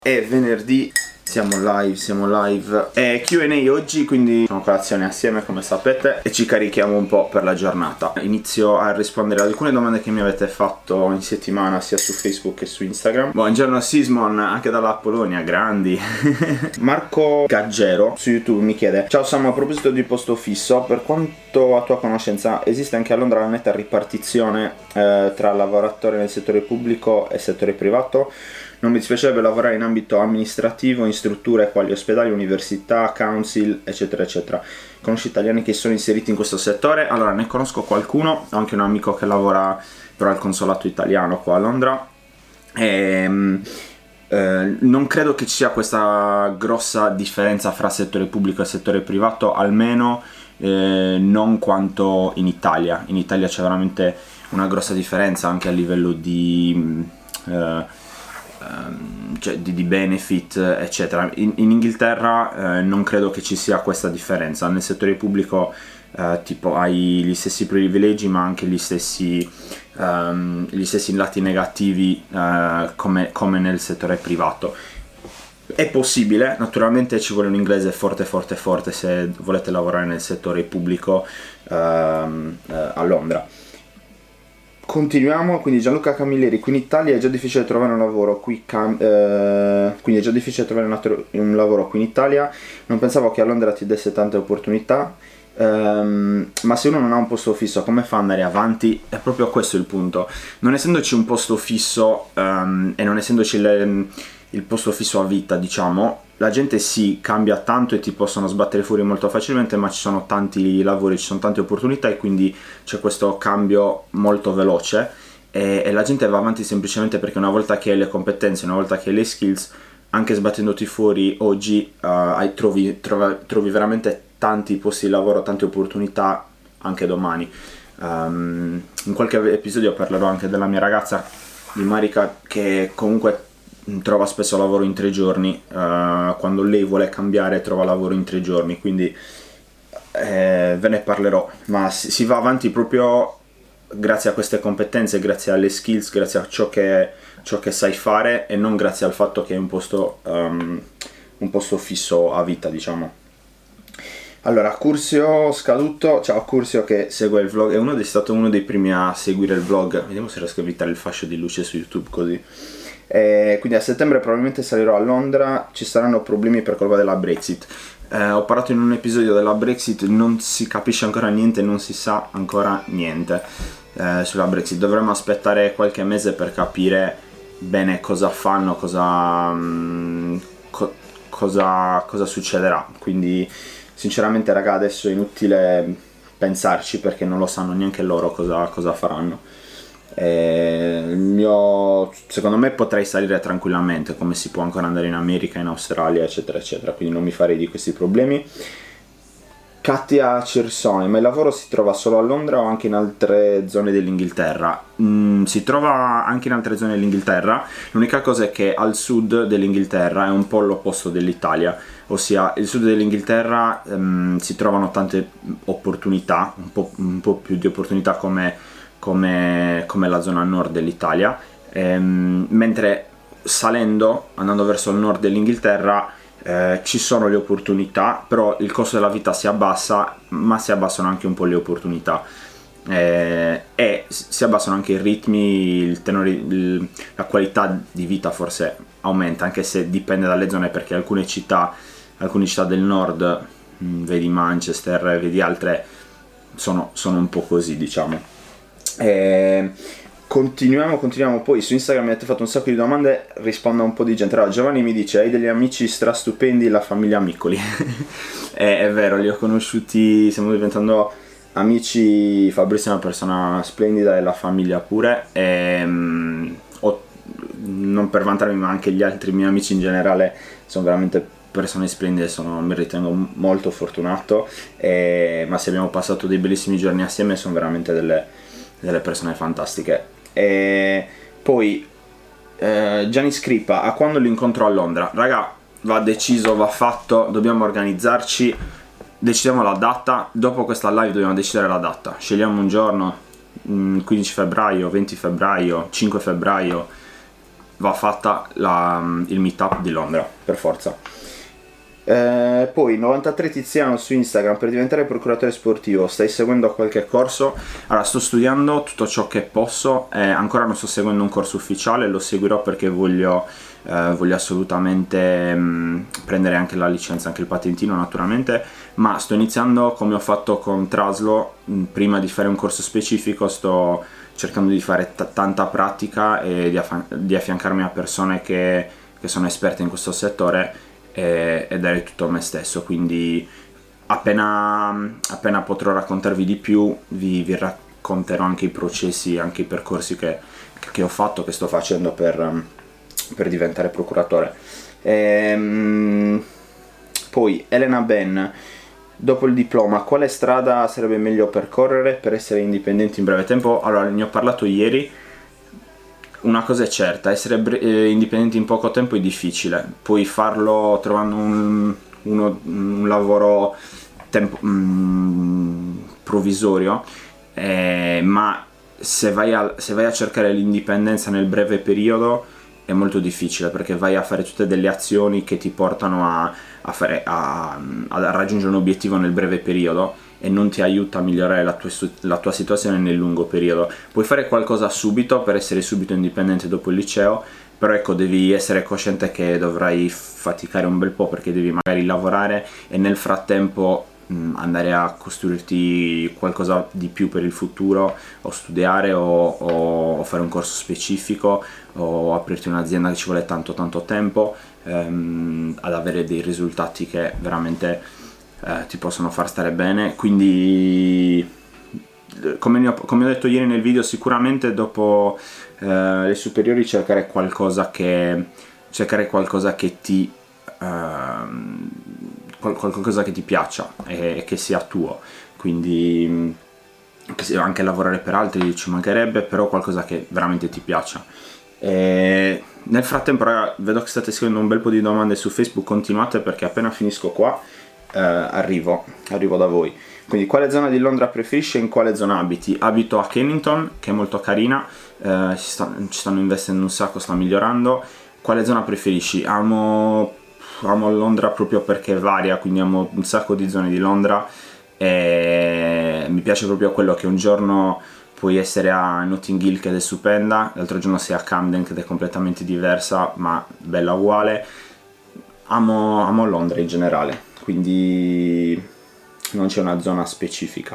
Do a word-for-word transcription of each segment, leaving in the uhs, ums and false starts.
È venerdì, siamo live, siamo live. È Q and A oggi, quindi facciamo colazione assieme come sapete e ci carichiamo un po' per la giornata. Inizio a rispondere ad alcune domande che mi avete fatto in settimana sia su Facebook che su Instagram. Buongiorno Sismon, anche dalla Polonia, grandi. Marco Gaggero su YouTube mi chiede: ciao Sam, a proposito di posto fisso, per quanto a tua conoscenza esiste anche a Londra la netta ripartizione eh, tra lavoratori nel settore pubblico e settore privato? Non mi dispiacerebbe lavorare in ambito amministrativo, in strutture quali ospedali, università, council, eccetera, eccetera. Conosci italiani che sono inseriti in questo settore? Allora, ne conosco qualcuno, ho anche un amico che lavora per il consolato italiano qua a Londra. E, eh, non credo che ci sia questa grossa differenza fra settore pubblico e settore privato, almeno eh, non quanto in Italia. In Italia c'è veramente una grossa differenza anche a livello di... Eh, Cioè, di, di benefit eccetera. In, in Inghilterra eh, non credo che ci sia questa differenza. Nel settore pubblico eh, tipo hai gli stessi privilegi ma anche gli stessi, um, gli stessi lati negativi eh, come, come nel settore privato. È possibile, naturalmente ci vuole un inglese forte forte forte se volete lavorare nel settore pubblico ehm, eh, a Londra. Continuiamo, quindi Gianluca Camilleri: qui in Italia è già difficile trovare un lavoro, qui cam- eh, quindi è già difficile trovare un, altro, un lavoro qui in Italia, non pensavo che a Londra ti desse tante opportunità, ehm, ma se uno non ha un posto fisso come fa ad andare avanti? È proprio questo il punto, non essendoci un posto fisso ehm, e non essendoci le, il posto fisso a vita, diciamo, la gente si cambia tanto e ti possono sbattere fuori molto facilmente, ma ci sono tanti lavori, ci sono tante opportunità e quindi c'è questo cambio molto veloce e, e la gente va avanti semplicemente perché una volta che hai le competenze, una volta che hai le skills, anche sbattendoti fuori oggi uh, hai, trovi, trovi, trovi veramente tanti posti di lavoro, tante opportunità anche domani. Um, in qualche episodio parlerò anche della mia ragazza di Marica che comunque trova spesso lavoro in tre giorni, uh, quando lei vuole cambiare trova lavoro in tre giorni, quindi eh, ve ne parlerò, ma si, si va avanti proprio grazie a queste competenze, grazie alle skills, grazie a ciò che, ciò che sai fare e non grazie al fatto che hai un posto, um, un posto fisso a vita, diciamo. Allora, Curzio Scaduto, ciao Curzio che segue il vlog, è, uno, è stato uno dei primi a seguire il vlog, vediamo se riesco a evitare il fascio di luce su YouTube così. Eh, quindi a settembre probabilmente salirò a Londra, ci saranno problemi per colpa della Brexit. Eh, ho parlato in un episodio della Brexit, non si capisce ancora niente, non si sa ancora niente eh, sulla Brexit. Dovremmo aspettare qualche mese per capire bene cosa fanno, cosa, mh, co- cosa, cosa succederà. Quindi sinceramente raga, adesso è inutile pensarci perché non lo sanno neanche loro cosa, cosa faranno. Eh, il mio, secondo me potrei salire tranquillamente, come si può ancora andare in America, in Australia, eccetera eccetera, quindi non mi farei di questi problemi. Katia Cersoni: ma il lavoro si trova solo a Londra o anche in altre zone dell'Inghilterra? Mm, si trova anche in altre zone dell'Inghilterra, l'unica cosa è che al sud dell'Inghilterra è un po' l'opposto dell'Italia, ossia il sud dell'Inghilterra um, si trovano tante opportunità, un po', un po' più di opportunità come Come, come la zona nord dell'Italia, ehm, mentre salendo, andando verso il nord dell'Inghilterra, eh, ci sono le opportunità, però il costo della vita si abbassa, ma si abbassano anche un po' le opportunità eh, e si abbassano anche i ritmi, il tenore, il, la qualità di vita forse aumenta, anche se dipende dalle zone, perché alcune città, alcune città del nord, mh, vedi Manchester, vedi altre, sono, sono un po' così, diciamo. Eh, continuiamo, continuiamo. Poi su Instagram mi avete fatto un sacco di domande, rispondo a un po' di gente. Allora, Giovanni mi dice: hai degli amici strastupendi, la famiglia Miccoli. è, è vero, li ho conosciuti, stiamo diventando amici. Fabrizio è una persona splendida e la famiglia pure e, um, ho, non per vantarmi, ma anche gli altri miei amici in generale sono veramente persone splendide, sono, mi ritengo molto fortunato e, ma se abbiamo passato dei bellissimi giorni assieme, sono veramente delle delle persone fantastiche. E poi eh, Gianni Scrippa: a quando l'incontro a Londra? Raga, va deciso, va fatto, dobbiamo organizzarci, decidiamo la data, dopo questa live dobbiamo decidere la data, scegliamo un giorno, quindici febbraio, venti febbraio, cinque febbraio, va fatta la, il meetup di Londra, per forza. Eh, poi novantatré Tiziano su Instagram: per diventare procuratore sportivo stai seguendo qualche corso? Allora, sto studiando tutto ciò che posso, eh, ancora non sto seguendo un corso ufficiale, lo seguirò perché voglio, eh, voglio assolutamente mh, prendere anche la licenza, anche il patentino naturalmente, ma sto iniziando come ho fatto con Traslo. Mh, prima di fare un corso specifico sto cercando di fare t- tanta pratica e di, aff- di affiancarmi a persone che, che sono esperte in questo settore e, e dare tutto a me stesso. Quindi appena, appena potrò raccontarvi di più vi, vi racconterò anche i processi, anche i percorsi che, che ho fatto, che sto facendo per, per diventare procuratore. Ehm, poi Elena Ben: dopo il diploma quale strada sarebbe meglio percorrere per essere indipendenti in breve tempo? Allora, ne ho parlato ieri. Una cosa è certa: essere bre- eh, indipendenti in poco tempo è difficile, puoi farlo trovando un, uno, un lavoro tempo, mm, provvisorio, eh, ma se vai, a, se vai a cercare l'indipendenza nel breve periodo è molto difficile, perché vai a fare tutte delle azioni che ti portano a, a, fare, a, a raggiungere un obiettivo nel breve periodo e non ti aiuta a migliorare la tua, la tua situazione nel lungo periodo. Puoi fare qualcosa subito per essere subito indipendente dopo il liceo, però ecco, devi essere cosciente che dovrai faticare un bel po', perché devi magari lavorare e nel frattempo mh, andare a costruirti qualcosa di più per il futuro, o studiare, o, o fare un corso specifico, o aprirti un'azienda che ci vuole tanto tanto tempo, ehm, ad avere dei risultati che veramente Eh, ti possono far stare bene. Quindi come, ho, come ho detto ieri nel video, sicuramente dopo eh, le superiori cercare qualcosa che cercare qualcosa che ti ehm, qualcosa che ti piaccia e, e che sia tuo, quindi che sia, anche lavorare per altri ci mancherebbe, però qualcosa che veramente ti piaccia. E nel frattempo, raga, vedo che state scrivendo un bel po' di domande su Facebook, continuate, perché appena finisco qua Uh, arrivo, arrivo da voi. Quindi, quale zona di Londra preferisci e in quale zona abiti? Abito a Kennington, che è molto carina, uh, ci, sta, ci stanno investendo un sacco, sta migliorando. Quale zona preferisci? Amo, amo Londra proprio perché varia, quindi amo un sacco di zone di Londra e mi piace proprio quello che un giorno puoi essere a Notting Hill, che è stupenda, l'altro giorno sei a Camden, che è completamente diversa ma bella uguale. Amo, amo Londra in generale, quindi non c'è una zona specifica.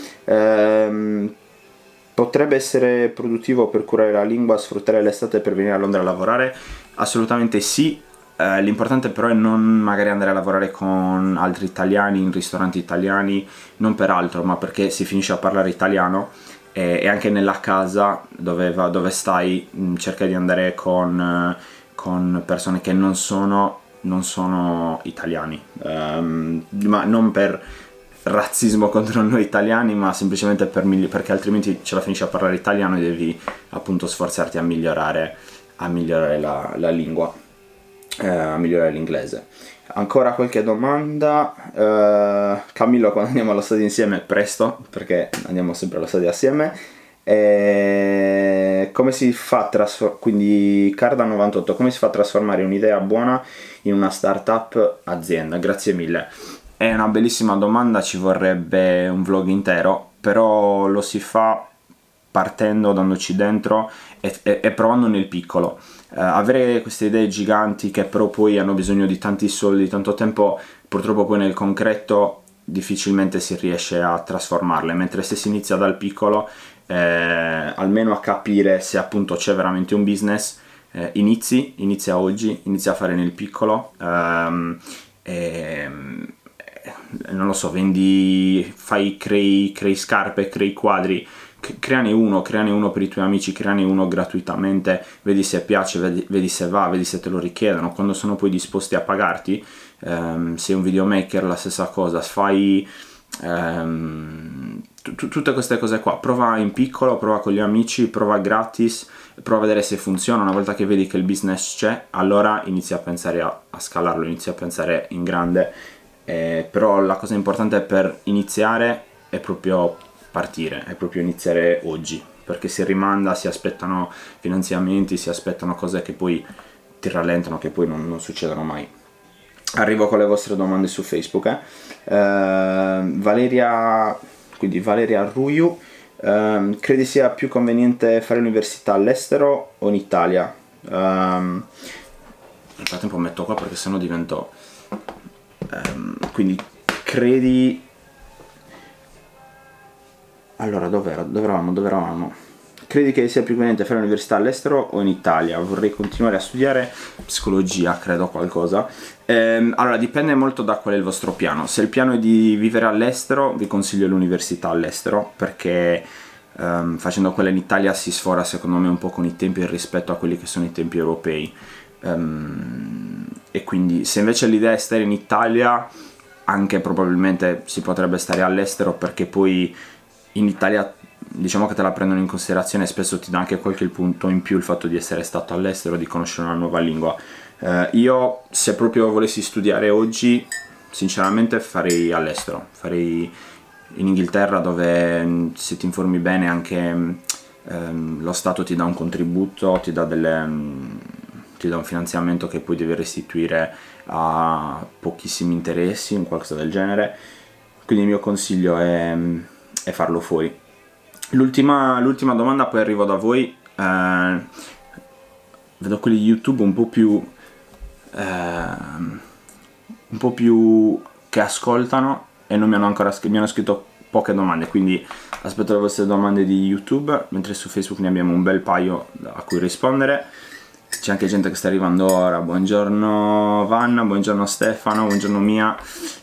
Ehm, potrebbe essere produttivo per curare la lingua, sfruttare l'estate per venire a Londra a lavorare? Assolutamente sì. Eh, l'importante però è non magari andare a lavorare con altri italiani in ristoranti italiani, non per altro, ma perché si finisce a parlare italiano, e, e anche nella casa dove, va, dove stai mh, cerca di andare con, con persone che non sono non sono italiani, um, ma non per razzismo contro noi italiani, ma semplicemente per migli- perché altrimenti ce la finisci a parlare italiano e devi appunto sforzarti a migliorare, a migliorare la, la lingua, eh, a migliorare l'inglese. Ancora qualche domanda? Uh, Camillo, quando andiamo allo stadio insieme? Presto, perché andiamo sempre allo stadio assieme. E come si fa a trasformare, quindi Carda novantotto, come si fa a trasformare un'idea buona in una startup azienda? Grazie mille. È una bellissima domanda, ci vorrebbe un vlog intero, però lo si fa partendo, dandoci dentro e, e, e provando nel piccolo. Uh, avere queste idee giganti che però poi hanno bisogno di tanti soldi, tanto tempo, purtroppo poi nel concreto difficilmente si riesce a trasformarle, mentre se si inizia dal piccolo, eh, almeno a capire se appunto c'è veramente un business, eh, inizi, inizia oggi, inizia a fare nel piccolo, ehm, e, non lo so, vendi, fai, crei, crei scarpe, crei quadri, creane uno, creane uno per i tuoi amici, creane uno gratuitamente, vedi se piace, vedi, vedi se va, vedi se te lo richiedono. Quando sono poi disposti a pagarti, ehm, sei un videomaker, la stessa cosa, fai ehm, t- tutte queste cose qua, prova in piccolo, prova con gli amici, prova gratis, prova a vedere se funziona. Una volta che vedi che il business c'è, allora inizi a pensare a, a scalarlo, inizi a pensare in grande, eh, però la cosa importante per iniziare è proprio partire, è proprio iniziare oggi. perché si rimanda, si aspettano finanziamenti, si aspettano cose che poi ti rallentano, che poi non, non succedono mai. Arrivo con le vostre domande su Facebook. eh. Eh, Valeria, quindi Valeria Ruiu, ehm, credi sia più conveniente fare l'università all'estero o in Italia? Ehm, nel frattempo metto qua perché sennò divento... ehm, quindi credi... Allora, dove eravamo? Dove eravamo? Credi che sia più conveniente fare l'università all'estero o in Italia? Vorrei continuare a studiare psicologia, credo, qualcosa. Ehm, allora, dipende molto da qual è il vostro piano. Se il piano è di vivere all'estero, vi consiglio l'università all'estero, perché ehm, facendo quella in Italia si sfora secondo me un po' con i tempi rispetto a quelli che sono i tempi europei. Ehm, e quindi se invece l'idea è stare in Italia, anche probabilmente si potrebbe stare all'estero, perché poi in Italia diciamo che te la prendono in considerazione e spesso ti dà anche qualche punto in più il fatto di essere stato all'estero, di conoscere una nuova lingua. Eh, io se proprio volessi studiare oggi, sinceramente farei all'estero, farei in Inghilterra, dove se ti informi bene anche ehm, lo Stato ti dà un contributo, ti dà, delle, ti dà un finanziamento che poi devi restituire a pochissimi interessi, un qualcosa del genere. Quindi il mio consiglio è, è farlo fuori. L'ultima, l'ultima domanda, poi arrivo da voi. Eh, vedo quelli di YouTube un po' più eh, un po' più che ascoltano e non mi hanno ancora scritto, mi hanno scritto poche domande, quindi aspetto le vostre domande di YouTube, mentre su Facebook ne abbiamo un bel paio a cui rispondere. C'è anche gente che sta arrivando ora. Buongiorno Vanna, buongiorno Stefano, buongiorno Mia,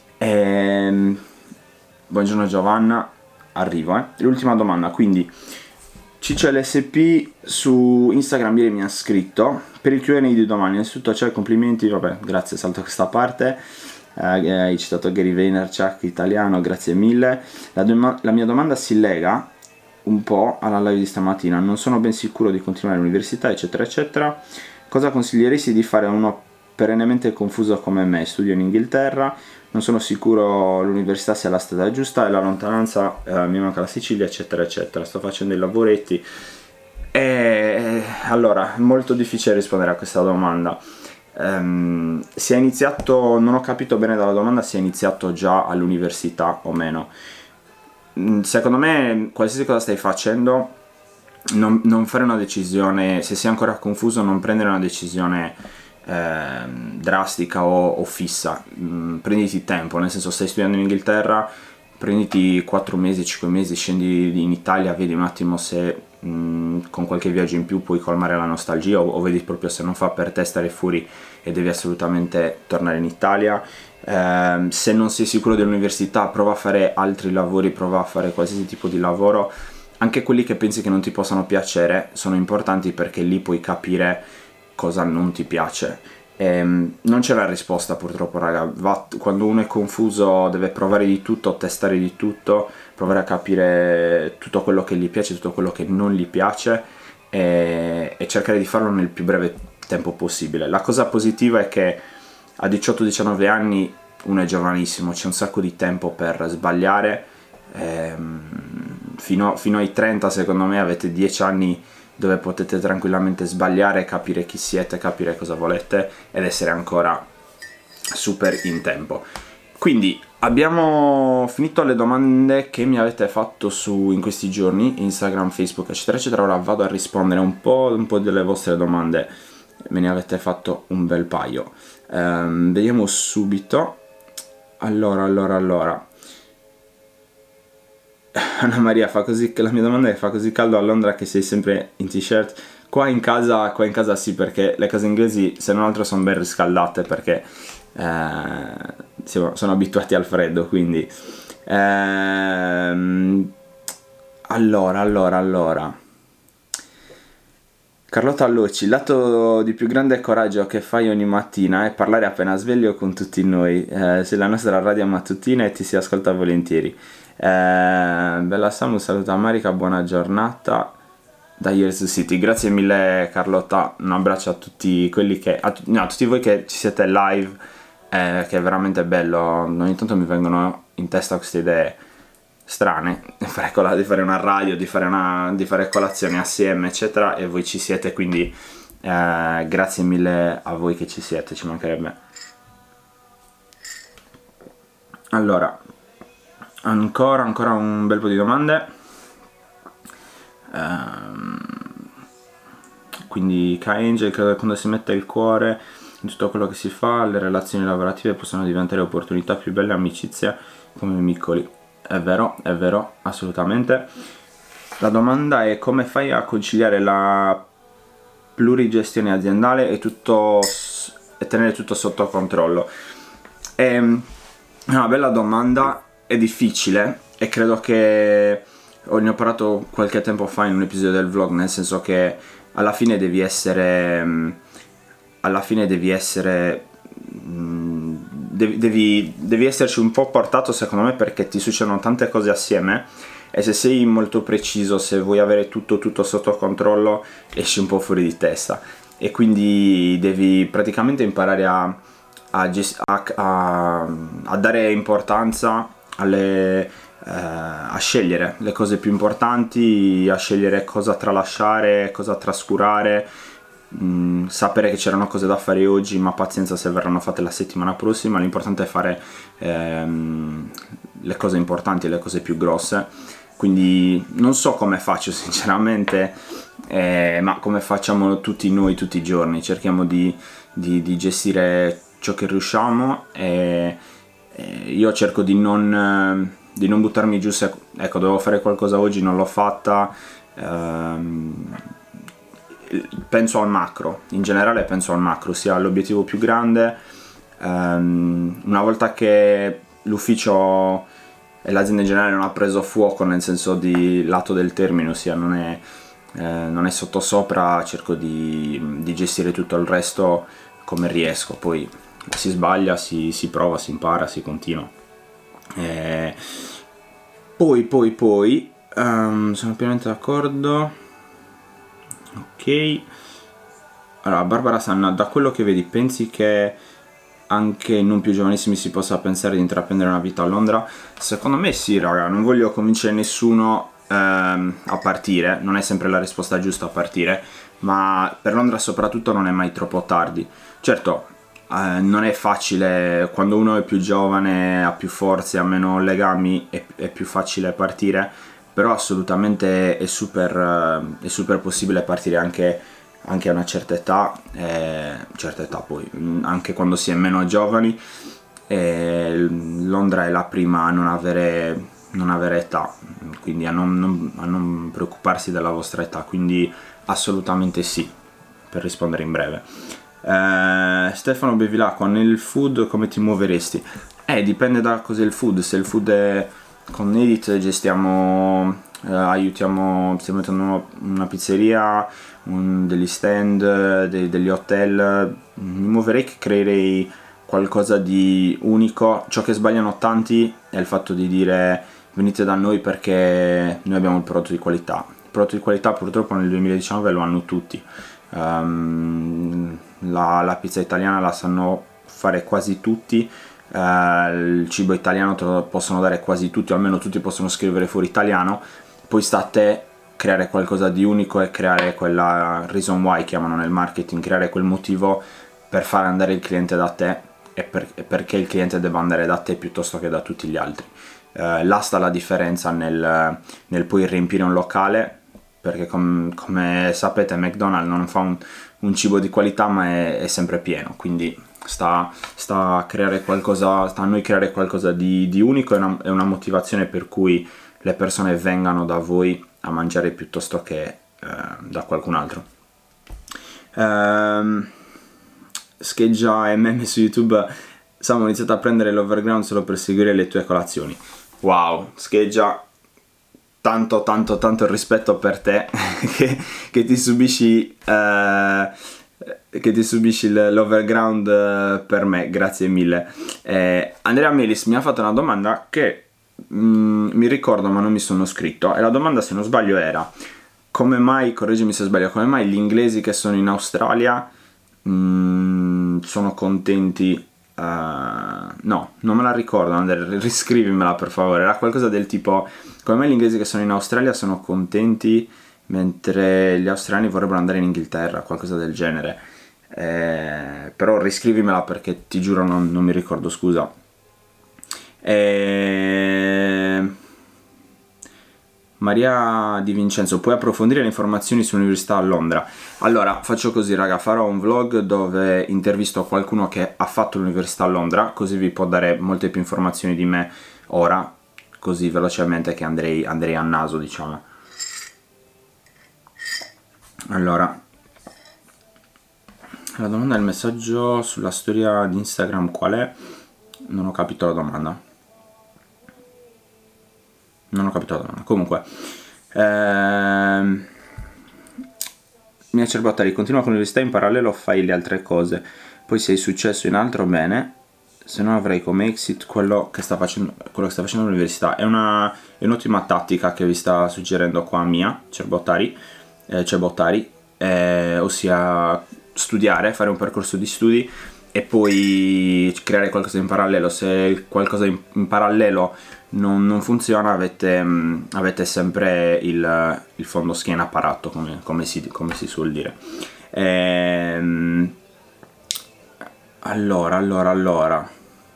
e buongiorno Giovanna. Arrivo, eh. L'ultima domanda, quindi Ciccio L S P su Instagram ieri mi ha scritto per il Q and A di domani. Innanzitutto ciao, complimenti, vabbè, grazie, salto questa parte. Eh, hai citato Gary Vaynerchuk italiano, grazie mille. La, doma- la mia domanda si lega un po' alla live di stamattina. Non sono ben sicuro di continuare all'università, eccetera eccetera. Cosa consiglieresti di fare a uno perennemente confuso come me? Studio in Inghilterra, non sono sicuro l'università sia la strada giusta e la lontananza, eh, mi manca la Sicilia, eccetera eccetera. Sto facendo i lavoretti e allora è molto difficile rispondere a questa domanda. Um, si è iniziato, non ho capito bene dalla domanda, si è iniziato già all'università o meno. Secondo me qualsiasi cosa stai facendo, non, non fare una decisione, se sei ancora confuso non prendere una decisione eh, drastica o, o fissa. Mm, prenditi tempo, nel senso, stai studiando in Inghilterra, prenditi quattro mesi, cinque mesi, scendi in Italia, vedi un attimo se mh, con qualche viaggio in più puoi colmare la nostalgia, o, o vedi proprio se non fa per te stare fuori e devi assolutamente tornare in Italia. Eh, se non sei sicuro dell'università, prova a fare altri lavori, prova a fare qualsiasi tipo di lavoro, anche quelli che pensi che non ti possano piacere sono importanti, perché lì puoi capire cosa non ti piace. E non c'è la risposta purtroppo, raga. Va, quando uno è confuso deve provare di tutto, testare di tutto, provare a capire tutto quello che gli piace, tutto quello che non gli piace, e, e cercare di farlo nel più breve tempo possibile. La cosa positiva è che a diciotto diciannove anni uno è giovanissimo, c'è un sacco di tempo per sbagliare. Ehm, fino, fino ai trenta secondo me avete dieci anni dove potete tranquillamente sbagliare, capire chi siete, capire cosa volete ed essere ancora super in tempo. Quindi abbiamo finito le domande che mi avete fatto su in questi giorni, Instagram, Facebook, eccetera eccetera. Ora vado a rispondere un po', un po' delle vostre domande, me ne avete fatto un bel paio. Um, vediamo subito. Allora, allora, allora. Anna Maria fa così, la mia domanda è: fa così caldo a Londra che sei sempre in t-shirt? Qua in casa, qua in casa sì, perché le case inglesi se non altro sono ben riscaldate, perché eh, siamo, sono abituati al freddo, quindi ehm, allora, allora, allora Carlotta Alloci, il lato di più grande coraggio che fai ogni mattina è parlare appena sveglio con tutti noi. Eh, sei la nostra radio mattutina e ti si ascolta volentieri. Eh, Bella Samu, saluta Marica, buona giornata da Years City. Grazie mille Carlotta, un abbraccio a tutti quelli che, a, no, a tutti voi che ci siete live, eh, che è veramente bello. Ogni tanto mi vengono in testa queste idee strane, di fare, cola- di fare una radio, di fare, una, di fare colazione assieme, eccetera, e voi ci siete, quindi eh, grazie mille a voi che ci siete, ci mancherebbe. Allora, ancora, ancora un bel po' di domande. Ehm, quindi K-Angel, credo che quando si mette il cuore in tutto quello che si fa, le relazioni lavorative possono diventare opportunità più belle, amicizie come Miccoli. È vero, è vero, assolutamente. La domanda è: come fai a conciliare la plurigestione aziendale e, tutto, e tenere tutto sotto controllo? È una bella domanda, è difficile e credo che ne ho parlato qualche tempo fa in un episodio del vlog, nel senso che alla fine devi essere alla fine devi essere devi, devi, devi esserci un po' portato, secondo me, perché ti succedono tante cose assieme e se sei molto preciso, se vuoi avere tutto tutto sotto controllo, esci un po' fuori di testa e quindi devi praticamente imparare a a, gest- a, a, a dare importanza alle, eh, a scegliere le cose più importanti, a scegliere cosa tralasciare, cosa trascurare, mh, sapere che c'erano cose da fare oggi, ma pazienza se verranno fatte la settimana prossima. L'importante è fare ehm, le cose importanti, le cose più grosse. Quindi non so come faccio sinceramente, eh, ma come facciamo tutti noi tutti i giorni, cerchiamo di, di, di gestire ciò che riusciamo e, e io cerco di non, di non buttarmi giù se ecco dovevo fare qualcosa oggi, non l'ho fatta. ehm, penso al macro, in generale penso al macro, sia l'obiettivo più grande. ehm, una volta che l'ufficio e l'azienda in generale non ha preso fuoco, nel senso di lato del termine, ossia non è, eh, non è sottosopra, cerco di, di gestire tutto il resto come riesco, poi si sbaglia, si, si prova, si impara, si continua. E poi, poi, poi, um, sono pienamente d'accordo. Ok. Allora, Barbara Sanna, da quello che vedi, pensi che anche non più giovanissimi si possa pensare di intraprendere una vita a Londra? Secondo me sì, raga, non voglio convincere nessuno ehm, a partire, non è sempre la risposta giusta a partire, ma per Londra soprattutto non è mai troppo tardi. Certo, eh, non è facile, quando uno è più giovane, ha più forze, ha meno legami, è, è più facile partire, però assolutamente è super, eh, è super possibile partire anche anche a una certa età, eh, certa età poi, anche quando si è meno giovani. eh, Londra è la prima a non avere, non avere età, quindi a non, non, a non preoccuparsi della vostra età, quindi assolutamente sì, per rispondere in breve. eh, Stefano Bevilacqua, nel food come ti muoveresti? Eh, dipende da cos'è il food. Se il food è con Edit, gestiamo, eh, aiutiamo, stiamo mettendo una pizzeria, un, degli stand, de, degli hotel, mi muoverei che creerei qualcosa di unico. Ciò che sbagliano tanti è il fatto di dire venite da noi perché noi abbiamo il prodotto di qualità. Il prodotto di qualità purtroppo nel duemiladiciannove lo hanno tutti. Um, la, la pizza italiana la sanno fare quasi tutti. Uh, il cibo italiano te lo possono dare quasi tutti, o almeno tutti possono scrivere fuori italiano. Poi sta a te creare qualcosa di unico e creare quella reason why, chiamano nel marketing, creare quel motivo per far andare il cliente da te e, per, e perché il cliente debba andare da te piuttosto che da tutti gli altri. Uh, là sta la differenza nel, nel poi riempire un locale, perché com, come sapete McDonald's non fa un, un cibo di qualità, ma è, è sempre pieno, quindi sta, sta a creare qualcosa, sta a noi creare qualcosa di, di unico e una, è una motivazione per cui le persone vengano da voi a mangiare piuttosto che eh, da qualcun altro. ehm, Scheggia e meme su YouTube. Samu, ho iniziato a prendere l'overground solo per seguire le tue colazioni. Wow, Scheggia, tanto tanto tanto rispetto per te che, che ti subisci eh, che ti subisci l'overground eh, per me, grazie mille. eh, Andrea Melis mi ha fatto una domanda che Mm, mi ricordo ma non mi sono scritto, e la domanda, se non sbaglio, era: come mai, correggimi se sbaglio, come mai gli inglesi che sono in Australia mm, sono contenti Uh, no, non me la ricordo, Ander, riscrivimela per favore. Era qualcosa del tipo: come me gli inglesi che sono in Australia sono contenti mentre gli australiani vorrebbero andare in Inghilterra, qualcosa del genere. Eh, però riscrivimela perché ti giuro non, non mi ricordo, scusa. Eh, Maria Di Vincenzo, puoi approfondire le informazioni sull'università a Londra? Allora, faccio così raga, farò un vlog dove intervisto qualcuno che ha fatto l'università a Londra, così vi può dare molte più informazioni di me ora, così velocemente che andrei, andrei a naso, diciamo. Allora, la domanda del messaggio sulla storia di Instagram qual è? Non ho capito la domanda. Non ho capito la domanda. Comunque, ehm, Mia Cerbottari, continua con l'università, in parallelo fai le altre cose, poi se hai successo in altro bene, se no avrai come exit quello che sta facendo, quello che sta facendo l'università. È, una, è un'ottima tattica che vi sta suggerendo qua Mia Cerbottari, eh, Cerbottari eh, ossia studiare, fare un percorso di studi e poi creare qualcosa in parallelo. Se qualcosa in, in parallelo non, non funziona, avete, mh, avete sempre il, il fondo schiena parato, come, come, si, come si suol dire. Ehm, allora, allora, allora.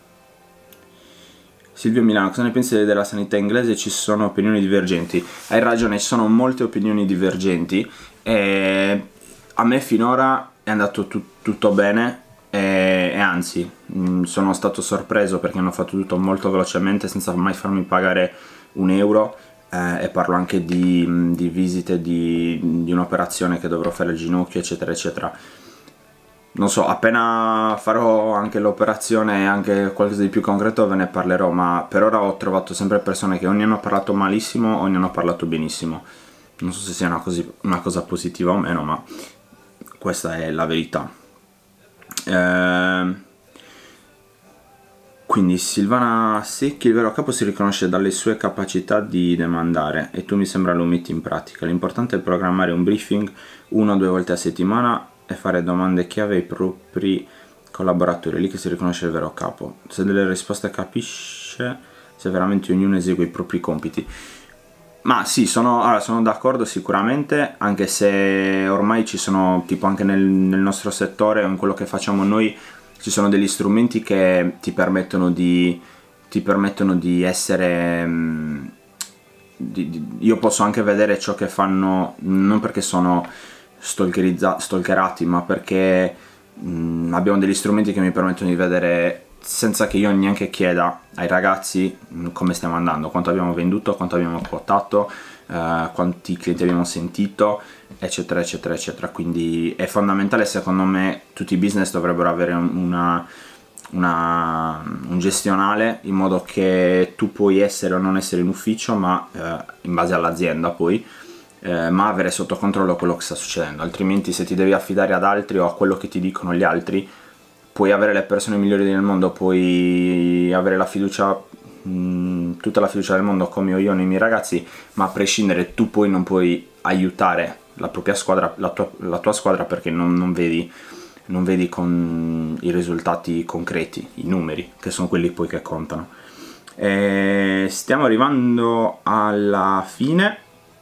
Silvio Milano, cosa ne pensi della sanità inglese? Ci sono opinioni divergenti. Hai ragione, ci sono molte opinioni divergenti. E a me finora è andato tu, tutto bene. E, e anzi mh, sono stato sorpreso perché hanno fatto tutto molto velocemente senza mai farmi pagare un euro, eh, e parlo anche di, di visite di, di un'operazione che dovrò fare al ginocchio eccetera eccetera. Non so, appena farò anche l'operazione e anche qualcosa di più concreto ve ne parlerò, ma per ora ho trovato sempre persone che o ne hanno parlato malissimo o ne hanno parlato benissimo. Non so se sia una, così, una cosa positiva o meno, ma questa è la verità. Eh, quindi Silvana Secchi, il vero capo si riconosce dalle sue capacità di demandare e tu mi sembra lo metti in pratica. L'importante è programmare un briefing uno o due volte a settimana e fare domande chiave ai propri collaboratori, è lì che si riconosce il vero capo. Se delle risposte capisce, se veramente ognuno esegue i propri compiti. Ma sì, sono, allora, sono d'accordo sicuramente, anche se ormai ci sono, tipo anche nel, nel nostro settore, in quello che facciamo noi, ci sono degli strumenti che ti permettono di, ti permettono di essere... Mh, di, di, io posso anche vedere ciò che fanno, non perché sono stalkerati, ma perché mh, abbiamo degli strumenti che mi permettono di vedere senza che io neanche chieda ai ragazzi mh, come stiamo andando, quanto abbiamo venduto, quanto abbiamo quotato, eh, quanti clienti abbiamo sentito, eccetera eccetera eccetera. Quindi è fondamentale, secondo me tutti i business dovrebbero avere una, una, un gestionale, in modo che tu puoi essere o non essere in ufficio, ma eh, in base all'azienda poi, Eh, ma avere sotto controllo quello che sta succedendo. Altrimenti, se ti devi affidare ad altri o a quello che ti dicono gli altri, puoi avere le persone migliori del mondo, puoi avere la fiducia, mh, tutta la fiducia del mondo come ho io nei miei ragazzi, ma a prescindere tu poi non puoi aiutare la propria squadra, la tua, la tua squadra, perché non, non vedi non vedi con i risultati concreti, i numeri, che sono quelli poi che contano. E stiamo arrivando alla fine.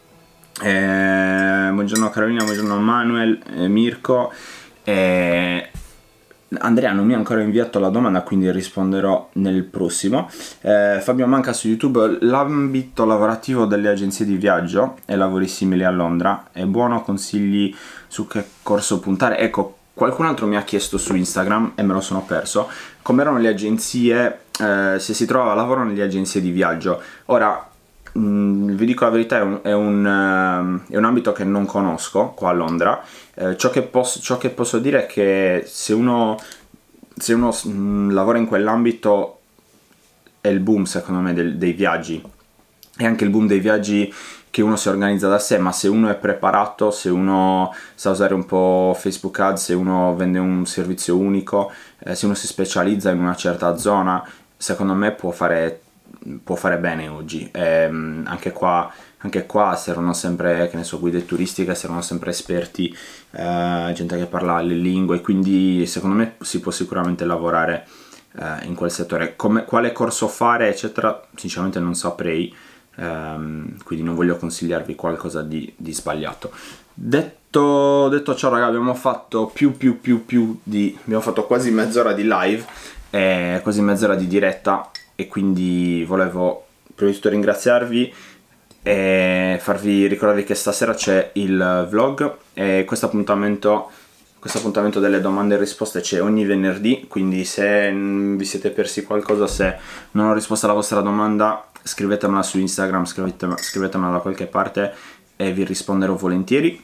Eh, buongiorno Carolina, buongiorno Manuel, eh, Mirko. Eh, Andrea non mi ha ancora inviato la domanda, quindi risponderò nel prossimo. Eh, Fabio Manca su YouTube: l'ambito lavorativo delle agenzie di viaggio e lavori simili a Londra è buono? Consigli su che corso puntare? Ecco, qualcun altro mi ha chiesto su Instagram e me lo sono perso come erano le agenzie, eh, se si trovava lavoro nelle agenzie di viaggio. Ora, Mm, vi dico la verità, è un, è, un, uh, è un ambito che non conosco qua a Londra. Eh, ciò, che posso, ciò che posso dire è che se uno, se uno mh, lavora in quell'ambito, è il boom secondo me del, dei viaggi, è anche il boom dei viaggi che uno si organizza da sé, ma se uno è preparato, se uno sa usare un po' Facebook Ads, se uno vende un servizio unico, eh, se uno si specializza in una certa zona, secondo me può fare può fare bene oggi. E, anche qua anche qua servono sempre, che ne so, guide turistiche, servono sempre esperti, eh, gente che parla le lingue, quindi secondo me si può sicuramente lavorare eh, in quel settore. Come, quale corso fare eccetera sinceramente non saprei, ehm, quindi non voglio consigliarvi qualcosa di, di sbagliato. Detto, detto ciò raga, abbiamo fatto più più più più di abbiamo fatto quasi mezz'ora di live e quasi mezz'ora di diretta, e quindi volevo prima di tutto ringraziarvi e farvi ricordarvi che stasera c'è il vlog, e questo appuntamento questo appuntamento delle domande e risposte c'è ogni venerdì, quindi se vi siete persi qualcosa, se non ho risposto alla vostra domanda, scrivetemela su Instagram, scrivetemela, scrivetemela da qualche parte e vi risponderò volentieri.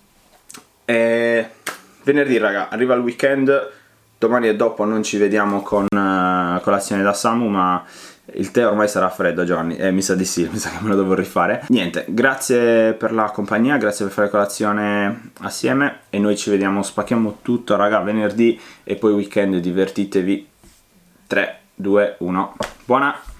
E venerdì raga, arriva il weekend, domani e dopo non ci vediamo con uh, colazione da Samu, ma il tè ormai sarà freddo Giovanni, eh, mi sa di sì, mi sa che me lo devo rifare. Niente, grazie per la compagnia, grazie per fare colazione assieme e noi ci vediamo, spacchiamo tutto raga venerdì e poi weekend, divertitevi. Tre, due, uno, buona!